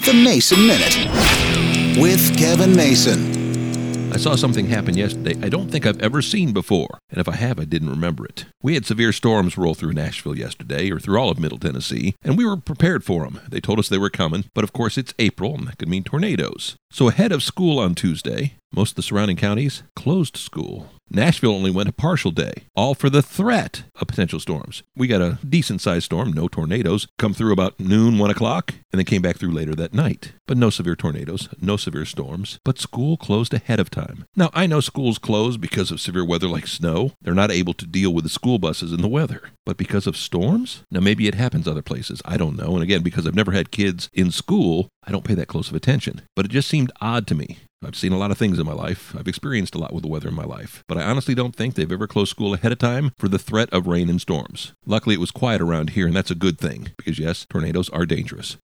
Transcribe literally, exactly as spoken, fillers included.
The Mason Minute with Kevin Mason. I saw something happen yesterday I don't think I've ever seen before, and if I have, I didn't remember it. We had severe storms roll through Nashville yesterday, or through all of Middle Tennessee, and we were prepared for them. They told us they were coming, but of course it's April, and that could mean tornadoes. So ahead of school on Tuesday, most of the surrounding counties closed school. Nashville only went a partial day, all for the threat of potential storms. We got a decent-sized storm, no tornadoes, come through about noon, one o'clock, and then came back through later that night. But no severe tornadoes, no severe storms, but school closed ahead of time. Now, I know schools close because of severe weather like snow. They're not able to deal with the school buses and the weather. But because of storms? Now, maybe it happens other places. I don't know. And again, because I've never had kids in school, I don't pay that close of attention. But it just seemed odd to me. I've seen a lot of things in my life. I've experienced a lot with the weather in my life. But I honestly don't think they've ever closed school ahead of time for the threat of rain and storms. Luckily, it was quiet around here, and that's a good thing. Because yes, tornadoes are dangerous.